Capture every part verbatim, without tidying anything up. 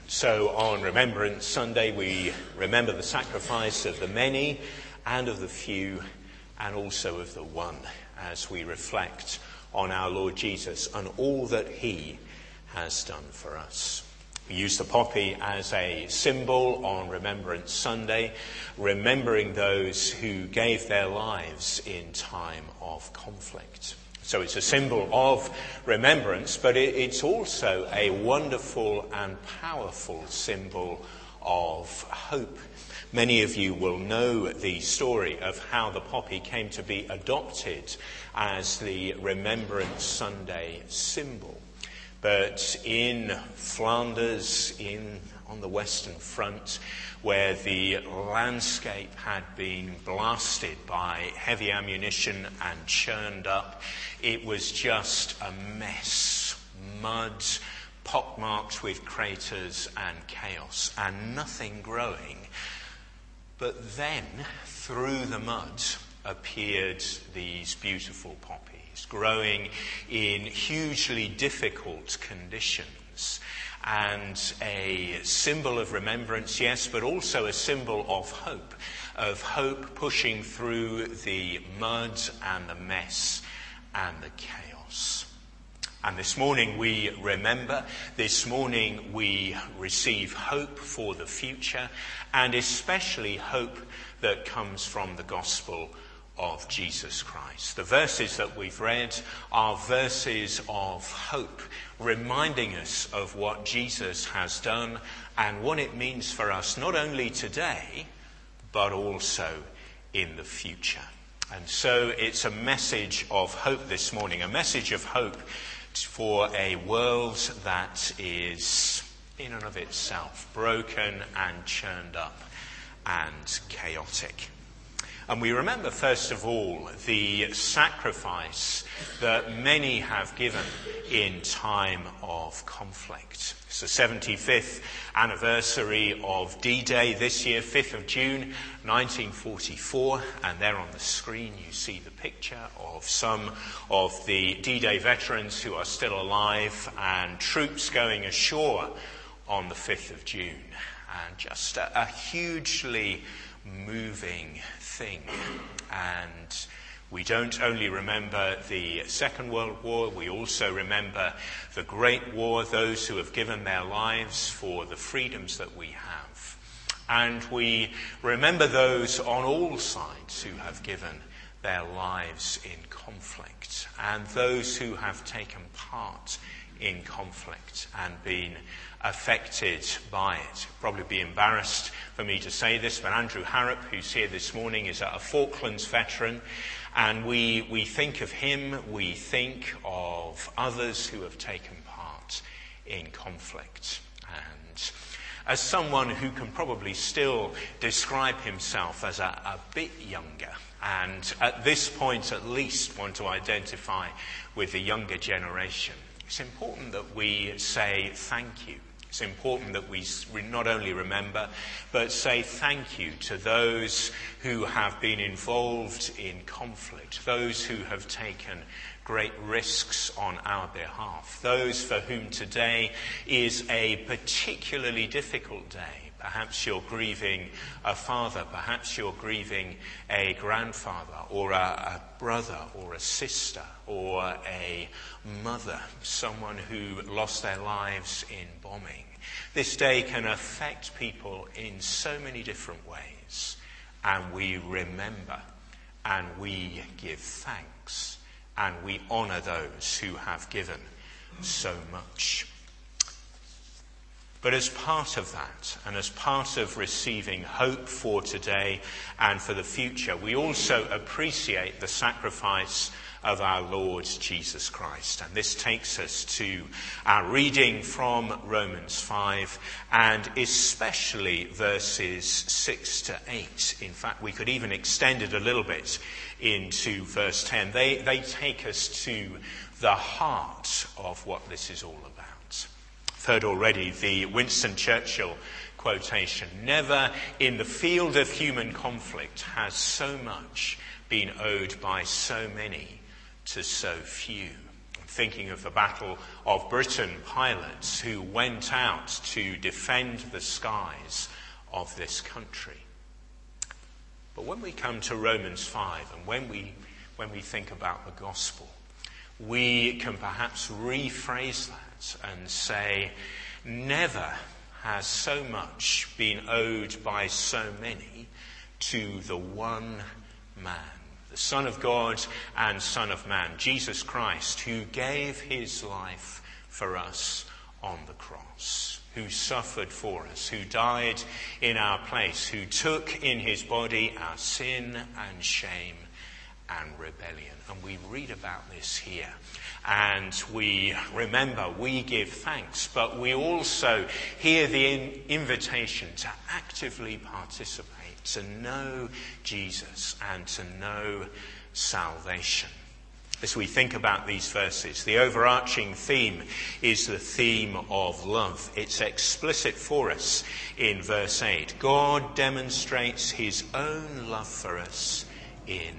So on Remembrance Sunday, we remember the sacrifice of the many and of the few and also of the one as we reflect on our Lord Jesus and all that he has done for us. We use the poppy as a symbol on Remembrance Sunday, remembering those who gave their lives in time of conflict. So it's a symbol of remembrance, but it, it's also a wonderful and powerful symbol of hope. Many of you will know the story of how the poppy came to be adopted as the Remembrance Sunday symbol. But in Flanders, in on the Western Front, where the landscape had been blasted by heavy ammunition and churned up, it was just a mess. Mud, pockmarked with craters and chaos, and nothing growing. But then, through the mud, appeared these beautiful poppies, growing in hugely difficult conditions. And a symbol of remembrance, yes, but also a symbol of hope, of hope pushing through the mud and the mess and the chaos. And this morning we remember, this morning we receive hope for the future, and especially hope that comes from the gospel of Jesus Christ. The verses that we've read are verses of hope, reminding us of what Jesus has done and what it means for us, not only today, but also in the future. And so it's a message of hope this morning, a message of hope for a world that is, in and of itself, broken and churned up and chaotic. And we remember, first of all, the sacrifice that many have given in time of conflict. It's the seventy-fifth anniversary of D-Day this year, fifth of June, nineteen forty-four. And there on the screen you see the picture of some of the D-Day veterans who are still alive and troops going ashore on the fifth of June. And just a, a hugely moving thing. And we don't only remember the Second World War, we also remember the Great War, those who have given their lives for the freedoms that we have. And we remember those on all sides who have given their lives in conflict, and those who have taken part in conflict and been affected by it. Probably be embarrassed for me to say this, but Andrew Harrop, who's here this morning, is a Falklands veteran, and we, we think of him, we think of others who have taken part in conflict. And as someone who can probably still describe himself as a, a bit younger, and at this point at least want to identify with the younger generation, it's important that we say thank you. It's important that we not only remember, but say thank you to those who have been involved in conflict, those who have taken great risks on our behalf, those for whom today is a particularly difficult day. Perhaps you're grieving a father, perhaps you're grieving a grandfather, or a, a brother, or a sister, or a mother, someone who lost their lives in bombing. This day can affect people in so many different ways, and we remember, and we give thanks, and we honour those who have given so much. But as part of that, and as part of receiving hope for today and for the future, we also appreciate the sacrifice of our Lord Jesus Christ. And this takes us to our reading from Romans five, and especially verses six to eight. In fact, we could even extend it a little bit into verse ten. They, they take us to the heart of what this is all about. Heard already the Winston Churchill quotation, "Never in the field of human conflict has so much been owed by so many to so few." thinking of the Battle of Britain pilots who went out to defend the skies of this country. But when we come to Romans five, and when we when we think about the gospel, we can perhaps rephrase that and say, never has so much been owed by so many to the one man, the Son of God and Son of Man, Jesus Christ, who gave his life for us on the cross, who suffered for us, who died in our place, who took in his body our sin and shame and rebellion. And we read about this here. And we remember, we give thanks, but we also hear the in- invitation to actively participate, to know Jesus and to know salvation. As we think about these verses, the overarching theme is the theme of love. It's explicit for us in verse eight. God demonstrates his own love for us in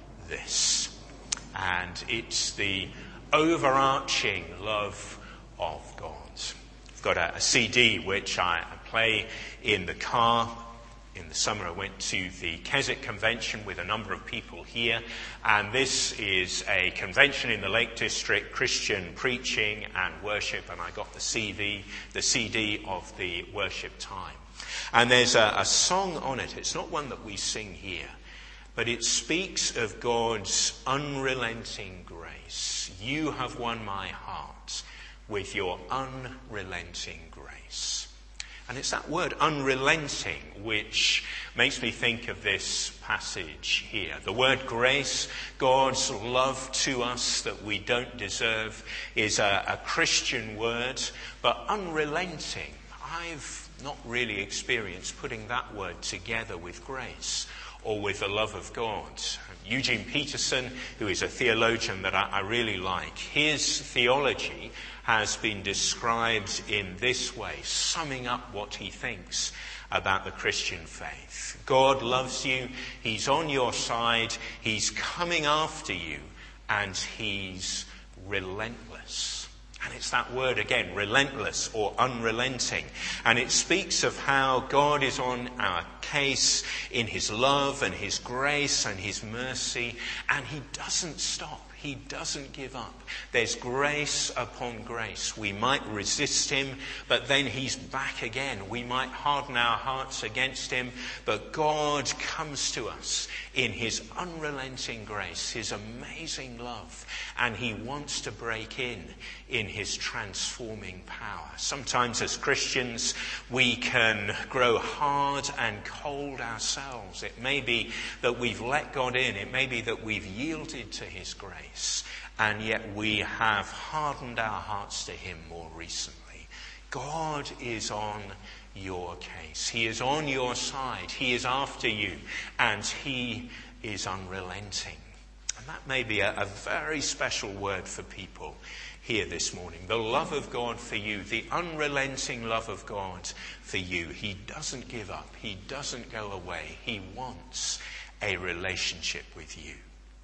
this. And it's the overarching love of God. I've got a, a C D which I, I play in the car. In the summer I went to the Keswick Convention with a number of people here, and this is a convention in the Lake District, Christian preaching and worship, and I got the C D, the C D of the worship time. And there's a, a song on it. It's not one that we sing here, but it speaks of God's unrelenting grace. You have won my heart with your unrelenting grace. And it's that word unrelenting which makes me think of this passage here. The word grace, God's love to us that we don't deserve, is a, a Christian word, but unrelenting, I've not really experienced putting that word together with grace or with the love of God. Eugene Peterson, who is a theologian that I, I really like, his theology has been described in this way, summing up what he thinks about the Christian faith. God loves you, he's on your side, he's coming after you, and he's relentless. And it's that word again, relentless or unrelenting. And it speaks of how God is on our case in his love and his grace and his mercy, and he doesn't stop. He doesn't give up. There's grace upon grace. We might resist him, but then he's back again. We might harden our hearts against him, but God comes to us in his unrelenting grace, his amazing love, and he wants to break in in his transforming power. Sometimes as Christians, we can grow hard and cold ourselves. It may be that we've let God in. It may be that we've yielded to his grace, and yet we have hardened our hearts to him more recently. God is on your case. He is on your side. He is after you, and he is unrelenting. And that may be a, a very special word for people here this morning. The love of God for you, the unrelenting love of God for you. He doesn't give up. He doesn't go away. He wants a relationship with you.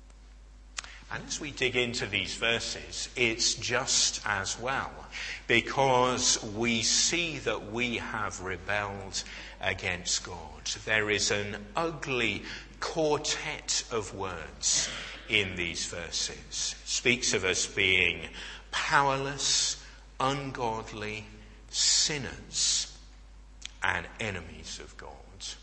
And as we dig into these verses, it's just as well, because we see that we have rebelled against God. There is an ugly quartet of words in these verses. It speaks of us being powerless, ungodly, sinners, and enemies of God.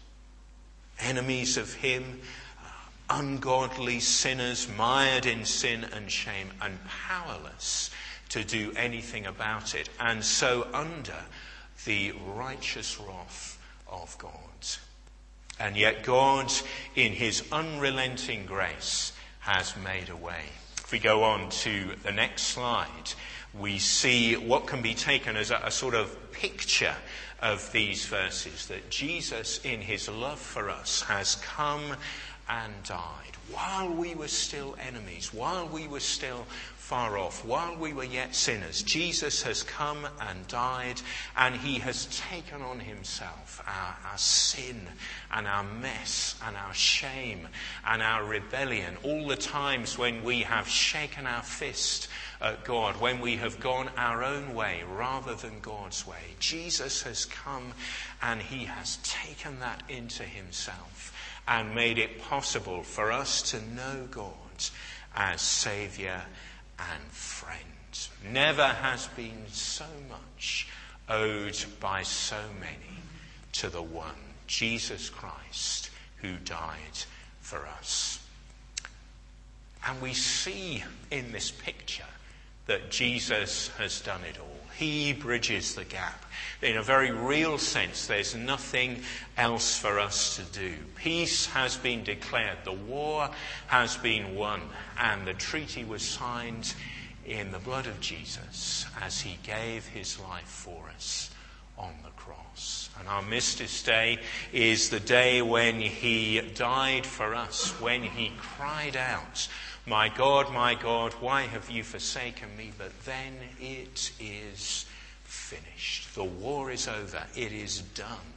Enemies of him, ungodly sinners, mired in sin and shame, and powerless to do anything about it, and so under the righteous wrath of God. And yet God, in his unrelenting grace, has made a way. If we go on to the next slide, we see what can be taken as a, a sort of picture of these verses, that Jesus, in his love for us, has come and died while we were still enemies, while we were still far off. While we were yet sinners, Jesus has come and died, and he has taken on himself our, our sin and our mess and our shame and our rebellion. All the times when we have shaken our fist at God, when we have gone our own way rather than God's way, Jesus has come and he has taken that into himself and made it possible for us to know God as Saviour and friend. Never has been so much owed by so many to the one, Jesus Christ, who died for us. And we see in this picture that Jesus has done it all. He bridges the gap. In a very real sense, there's nothing else for us to do. Peace has been declared. The war has been won. And the treaty was signed in the blood of Jesus as he gave his life for us on the cross. And our Armistice Day is the day when he died for us, when he cried out, "My God, my God, why have you forsaken me?" But then it is finished. The war is over. It is done.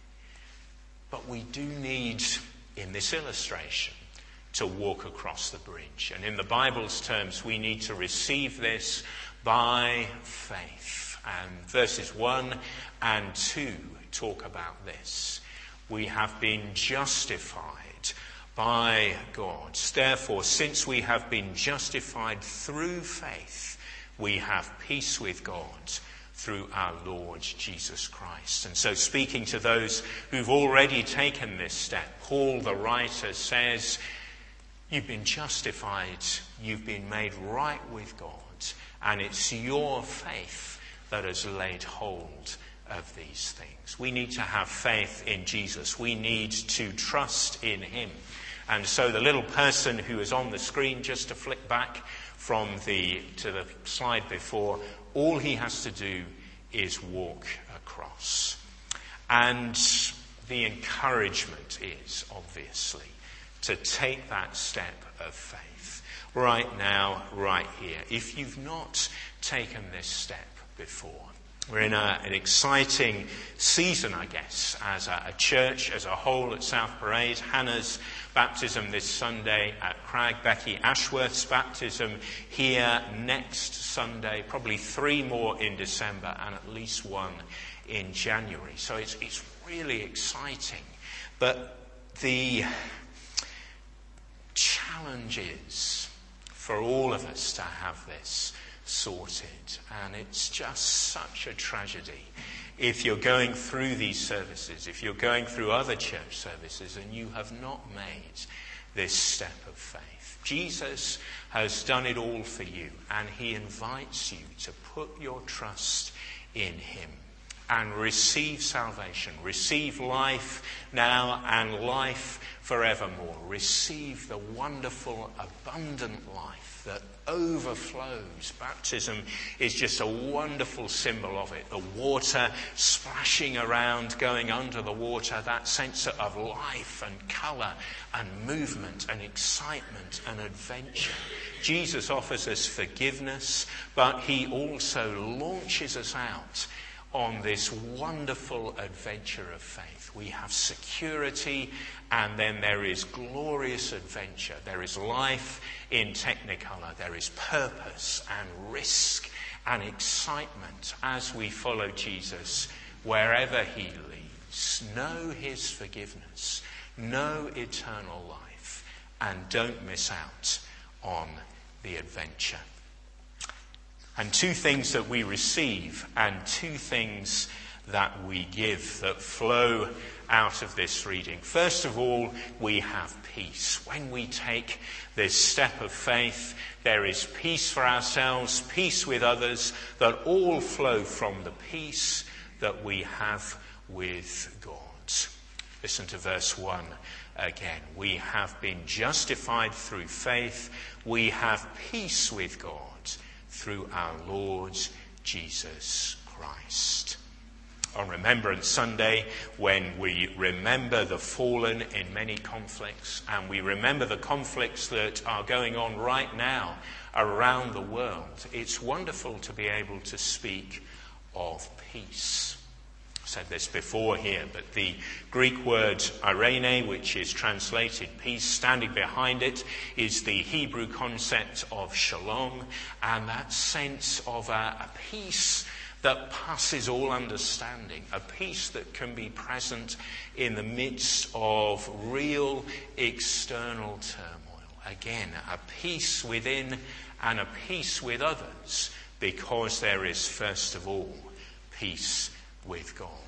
But we do need, in this illustration, to walk across the bridge. And in the Bible's terms, we need to receive this by faith. And verses one and two talk about this. We have been justified by God. Therefore, since we have been justified through faith, we have peace with God through our Lord Jesus Christ. And so, speaking to those who've already taken this step, Paul the writer says, you've been justified, you've been made right with God, and it's your faith that has laid hold of these things. We need to have faith in Jesus. We need to trust in him. And so the little person who is on the screen, just to flick back from the to the slide before, all he has to do is walk across. And the encouragement is, obviously, to take that step of faith right now, right here. If you've not taken this step before, we're in a, an exciting season, I guess, as a, a church, as a whole at South Parade. Hannah's baptism this Sunday at Crag, Becky Ashworth's baptism here next Sunday, probably three more in December and at least one in January. So it's, it's really exciting. But the challenge is for all of us to have this sorted. And it's just such a tragedy if you're going through these services, if you're going through other church services and you have not made this step of faith. Jesus has done it all for you, and he invites you to put your trust in him and receive salvation, receive life now and life forevermore. Receive the wonderful, abundant life that overflows. Baptism is just a wonderful symbol of it. The water splashing around, going under the water, that sense of life and colour and movement and excitement and adventure. Jesus offers us forgiveness, but he also launches us out on this wonderful adventure of faith. We have security, and then there is glorious adventure. There is life in Technicolor. There is purpose and risk and excitement as we follow Jesus wherever he leads. Know his forgiveness. Know eternal life. And don't miss out on the adventure. And two things that we receive and two things that we give that flow out of this reading. First of all, we have peace. When we take this step of faith, there is peace for ourselves, peace with others, that all flow from the peace that we have with God. Listen to verse one again. We have been justified through faith. We have peace with God through our Lord Jesus Christ. on Remembrance Sunday, when we remember the fallen in many conflicts, and we remember the conflicts that are going on right now around the world, it's wonderful to be able to speak of peace. I've said this before here, but the Greek word eirene, which is translated peace, standing behind it is the Hebrew concept of shalom, and that sense of a, a peace that passes all understanding, a peace that can be present in the midst of real external turmoil. Again, a peace within and a peace with others, because there is first of all peace with God.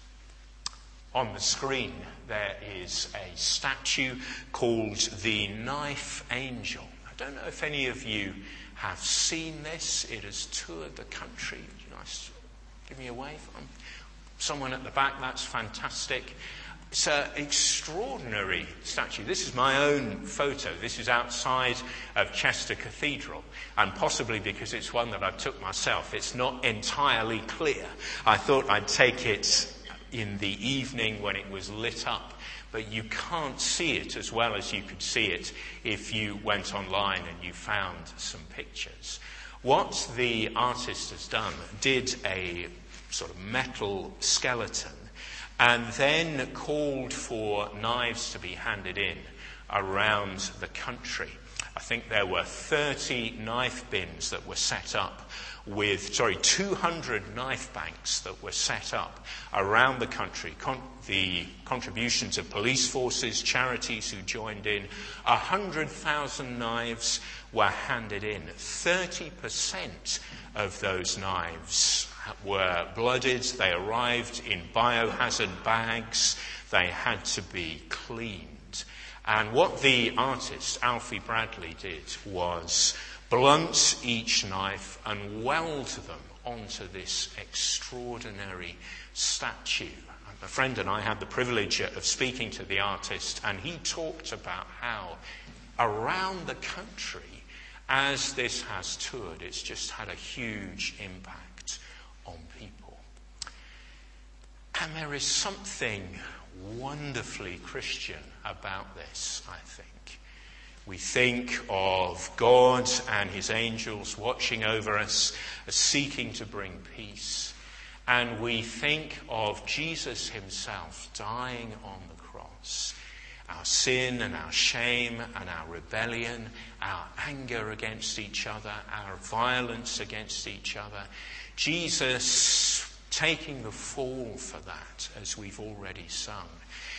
On the screen there is a statue called the Knife Angel. I don't know if any of you have seen this. It has toured the country. Nice. Give me a wave. Someone at the back, that's fantastic. It's an extraordinary statue. This is my own photo. This is outside of Chester Cathedral, and possibly because it's one that I took myself, it's not entirely clear. I thought I'd take it in the evening when it was lit up, but you can't see it as well as you could see it if you went online and you found some pictures. What the artist has done, did a sort of metal skeleton, and then called for knives to be handed in around the country. I think there were thirty knife bins that were set up with, sorry, two hundred knife banks that were set up around the country. Con- the contributions of police forces, charities who joined in, one hundred thousand knives were handed in. thirty percent of those knives were blooded. They arrived in biohazard bags. They had to be cleaned. And what the artist, Alfie Bradley, did was blunt each knife and weld them onto this extraordinary statue. A friend and I had the privilege of speaking to the artist, and he talked about how around the country, as this has toured, it's just had a huge impact on people. And there is something wonderfully Christian about this, I think. We think of God and his angels watching over us, seeking to bring peace. And we think of Jesus himself dying on the cross. Our sin and our shame and our rebellion, our anger against each other, our violence against each other. Jesus taking the fall for that, as we've already sung.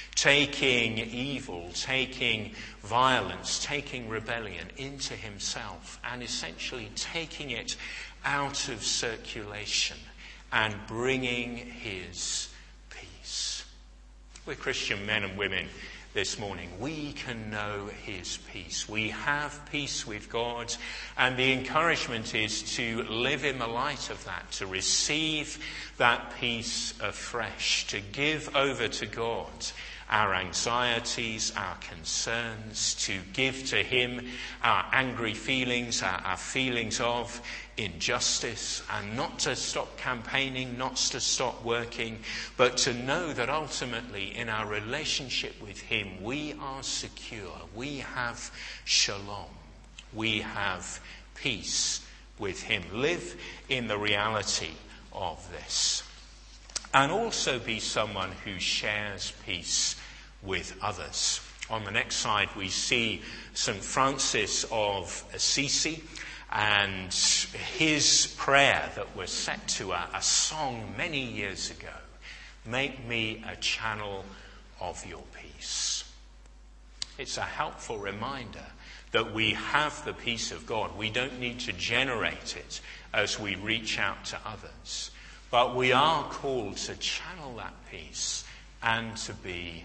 Taking evil, taking violence, taking rebellion into himself, and essentially taking it out of circulation and bringing his peace. We're Christian men and women this morning. We can know his peace. We have peace with God, and the encouragement is to live in the light of that, to receive that peace afresh, to give over to God our anxieties, our concerns, to give to him our angry feelings, our, our feelings of injustice, and not to stop campaigning, not to stop working, but to know that ultimately in our relationship with him we are secure, we have shalom, we have peace with him. Live in the reality of this. And also be someone who shares peace with others. On the next slide we see Saint Francis of Assisi and his prayer that was set to a, a song many years ago. Make me a channel of your peace. It's a helpful reminder that we have the peace of God. We don't need to generate it as we reach out to others. But we are called to channel that peace and to be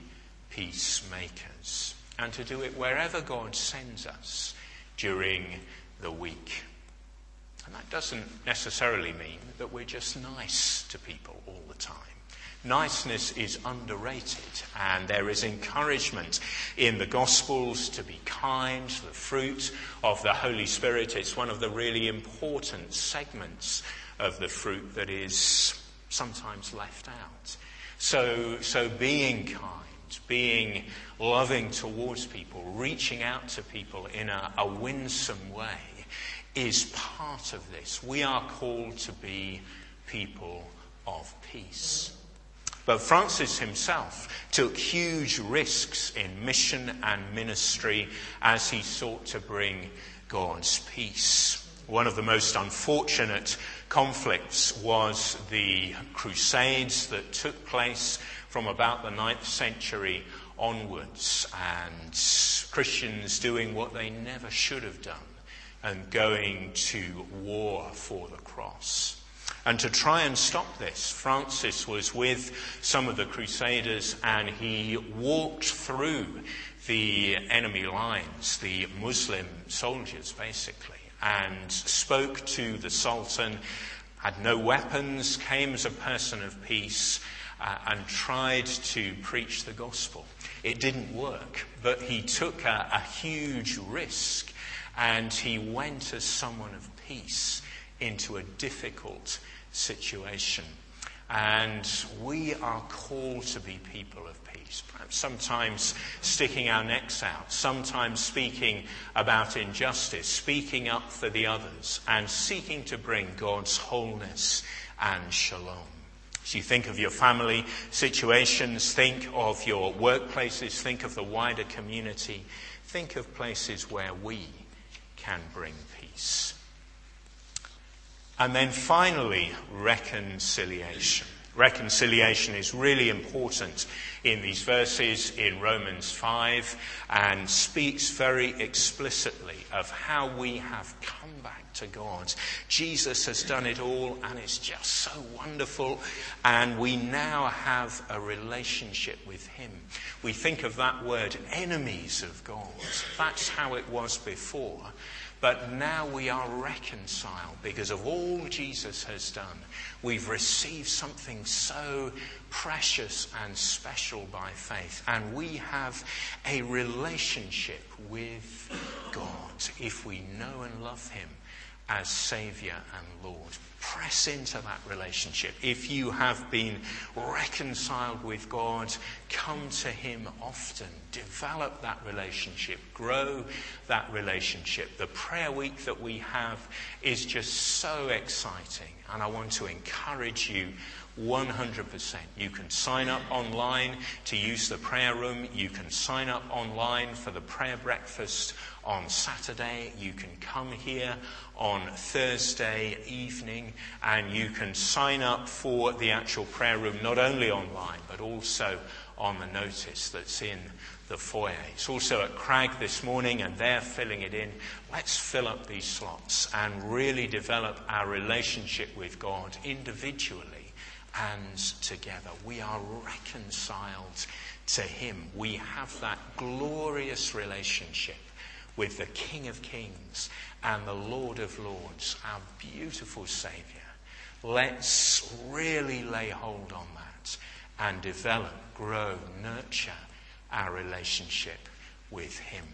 peacemakers. And to do it wherever God sends us during the week. And that doesn't necessarily mean that we're just nice to people all the time. Niceness is underrated, and there is encouragement in the Gospels to be kind, the fruit of the Holy Spirit. It's one of the really important segments of the fruit that is sometimes left out. So, so being kind, being loving towards people, reaching out to people in a, a winsome way is part of this. We are called to be people of peace. But Francis himself took huge risks in mission and ministry as he sought to bring God's peace. One of the most unfortunate conflicts was the Crusades that took place from about the ninth century onwards, and Christians doing what they never should have done and going to war for the cross. And to try and stop this, Francis was with some of the Crusaders, and he walked through the enemy lines, the Muslim soldiers basically, and spoke to the Sultan, had no weapons, came as a person of peace, uh, and tried to preach the gospel. It didn't work, but he took a, a huge risk, and he went as someone of peace into a difficult situation. And we are called to be people of peace. Perhaps sometimes sticking our necks out, sometimes speaking about injustice, speaking up for the others, and seeking to bring God's wholeness and shalom. As you think of your family situations, think of your workplaces, think of the wider community, think of places where we can bring peace. And then finally, reconciliation. Reconciliation is really important in these verses in Romans five, and speaks very explicitly of how we have come back to God. Jesus has done it all, and it's just so wonderful, and we now have a relationship with him. We think of that word, enemies of God. That's how it was before. But now we are reconciled because of all Jesus has done. We've received something so precious and special by faith. And we have a relationship with God if we know and love him as Saviour and Lord. Press into that relationship. If you have been reconciled with God, come to him often. Develop that relationship. Grow that relationship. The prayer week that we have is just so exciting, and I want to encourage you one hundred percent. You can sign up online to use the prayer room. You can sign up online for the prayer breakfast on Saturday. You can come here on Thursday evening, and you can sign up for the actual prayer room not only online but also on the notice that's in the foyer. It's also at Crag this morning, and they're filling it in. Let's fill up these slots and really develop our relationship with God individually and together. We are reconciled to him. We have that glorious relationship with the King of Kings and the Lord of Lords, our beautiful Saviour. Let's really lay hold on that and develop, grow, nurture our relationship with him.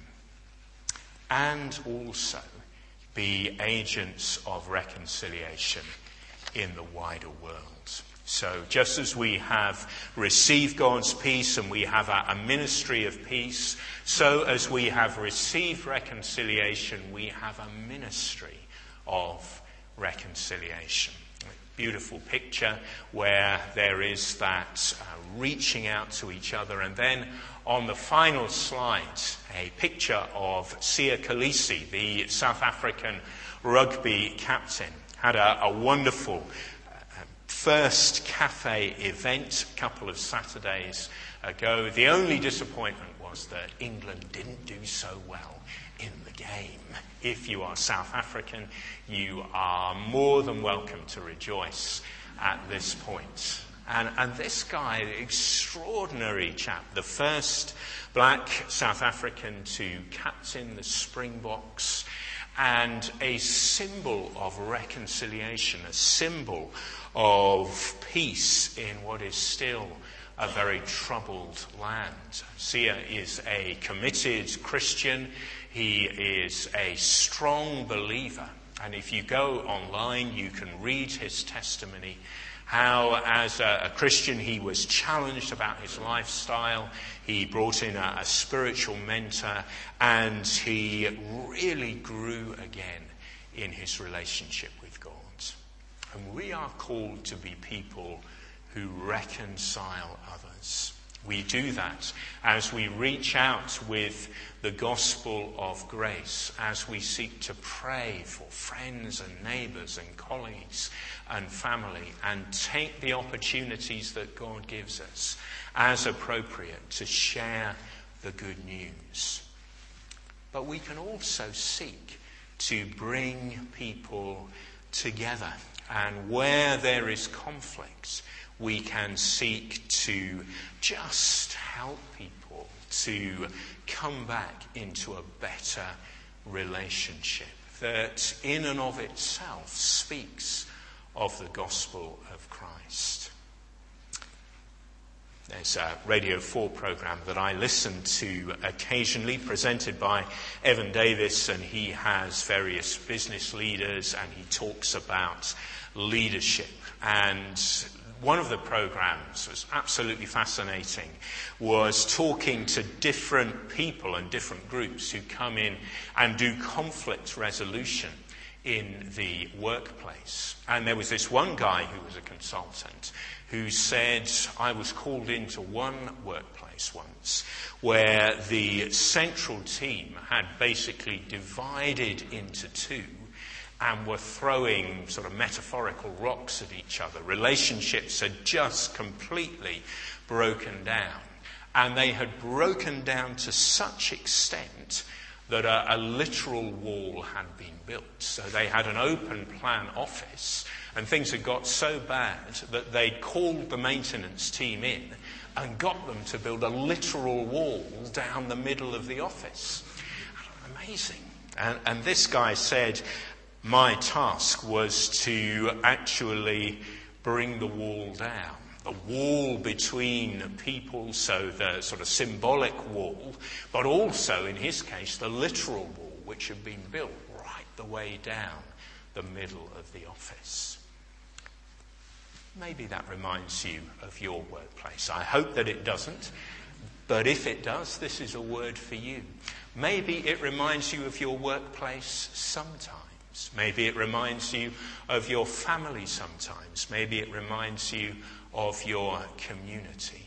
And also be agents of reconciliation in the wider world. So just as we have received God's peace and we have a, a ministry of peace, so as we have received reconciliation, we have a ministry of reconciliation. A beautiful picture where there is that uh, reaching out to each other. And then on the final slide, a picture of Siya Kolisi, the South African rugby captain, had a, a wonderful first cafe event a couple of Saturdays ago. The only disappointment was that England didn't do so well in the game. If you are South African, you are more than welcome to rejoice at this point. And, and this guy, extraordinary chap, the first black South African to captain the Springboks, and a symbol of reconciliation, a symbol of peace in what is still a very troubled land. Siya is a committed Christian. He is a strong believer. And if you go online, you can read his testimony, how as a, a Christian he was challenged about his lifestyle. He brought in a, a spiritual mentor, and he really grew again in his relationship with God. And we are called to be people who reconcile others. We do that as we reach out with the gospel of grace, as we seek to pray for friends and neighbours and colleagues and family, and take the opportunities that God gives us as appropriate to share the good news. But we can also seek to bring people together. And where there is conflict, we can seek to just help people to come back into a better relationship that in and of itself speaks of the gospel of Christ. There's a Radio four programme that I listen to occasionally, presented by Evan Davis, and he has various business leaders and he talks about leadership. And one of the programmes was absolutely fascinating, was talking to different people and different groups who come in and do conflict resolution in the workplace. And there was this one guy who was a consultant who said, I was called into one workplace once where the central team had basically divided into two and were throwing sort of metaphorical rocks at each other. Relationships had just completely broken down. And they had broken down to such extent that a, a literal wall had been built. So they had an open plan office, and things had got so bad that they called the maintenance team in and got them to build a literal wall down the middle of the office. Amazing. And, and this guy said, my task was to actually bring the wall down. The wall between people, so the sort of symbolic wall, but also, in his case, the literal wall, which had been built right the way down the middle of the office. Maybe that reminds you of your workplace. I hope that it doesn't, but if it does, this is a word for you. Maybe it reminds you of your workplace sometimes. Maybe it reminds you of your family sometimes. Maybe it reminds you of your community.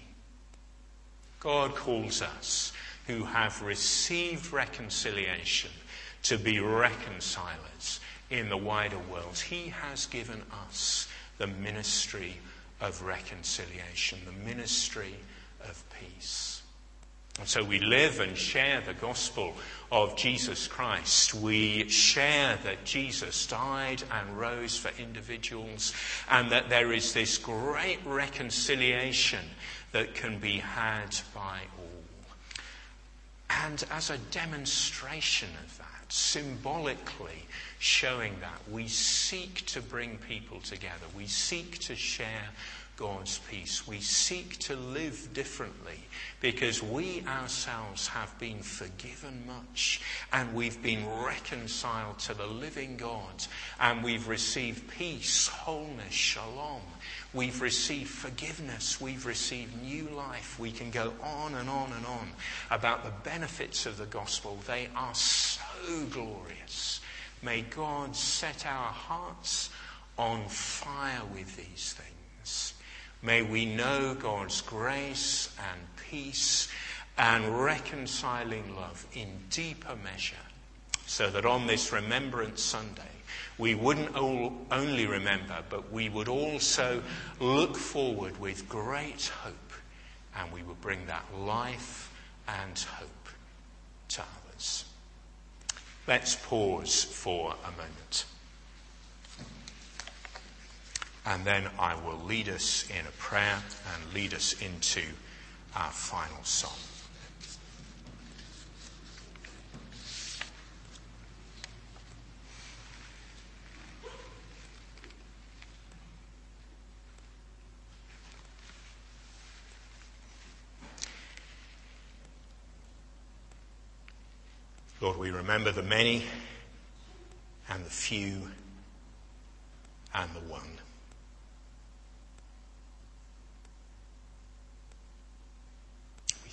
God calls us who have received reconciliation to be reconcilers in the wider world. He has given us the ministry of reconciliation, the ministry of peace. And so we live and share the gospel of Jesus Christ. We share that Jesus died and rose for individuals, and that there is this great reconciliation that can be had by all. And as a demonstration of that, symbolically showing that, we seek to bring people together. We seek to share God's peace. We seek to live differently because we ourselves have been forgiven much, and we've been reconciled to the living God, and we've received peace, wholeness, shalom. We've received forgiveness. We've received new life. We can go on and on and on about the benefits of the gospel. They are so glorious. May God set our hearts on fire with these things. May we know God's grace and peace and reconciling love in deeper measure, so that on this Remembrance Sunday we wouldn't only remember, but we would also look forward with great hope, and we would bring that life and hope to others. Let's pause for a moment. And then I will lead us in a prayer and lead us into our final song. Lord, we remember the many and the few and the one.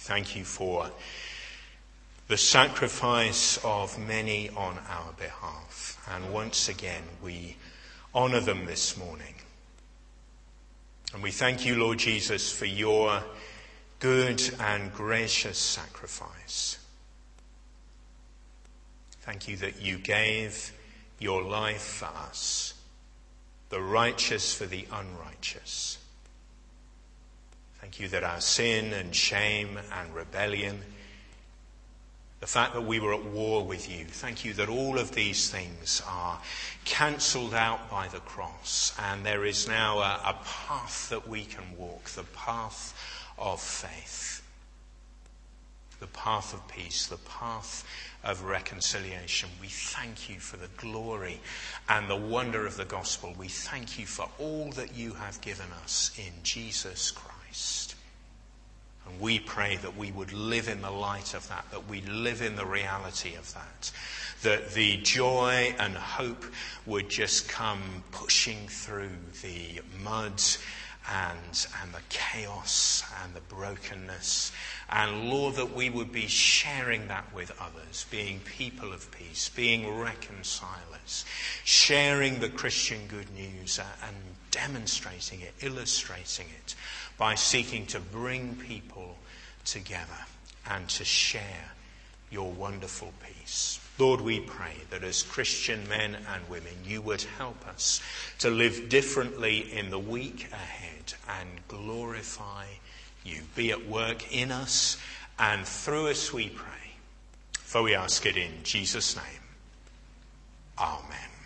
thank you for the sacrifice of many on our behalf. And once again, we honour them this morning. And we thank you, Lord Jesus, for your good and gracious sacrifice. Thank you that you gave your life for us, the righteous for the unrighteous. Thank you that our sin and shame and rebellion, the fact that we were at war with you, thank you that all of these things are cancelled out by the cross, and there is now a, a path that we can walk, the path of faith, the path of peace, the path of reconciliation. We thank you for the glory and the wonder of the gospel. We thank you for all that you have given us in Jesus Christ. And we pray that we would live in the light of that, that we live in the reality of that, that the joy and hope would just come pushing through the mud and, and the chaos and the brokenness. And Lord, that we would be sharing that with others, being people of peace, being reconcilers, sharing the Christian good news and demonstrating it, illustrating it, by seeking to bring people together and to share your wonderful peace. Lord, we pray that as Christian men and women, you would help us to live differently in the week ahead and glorify you. Be at work in us and through us, we pray. For we ask it in Jesus' name. Amen.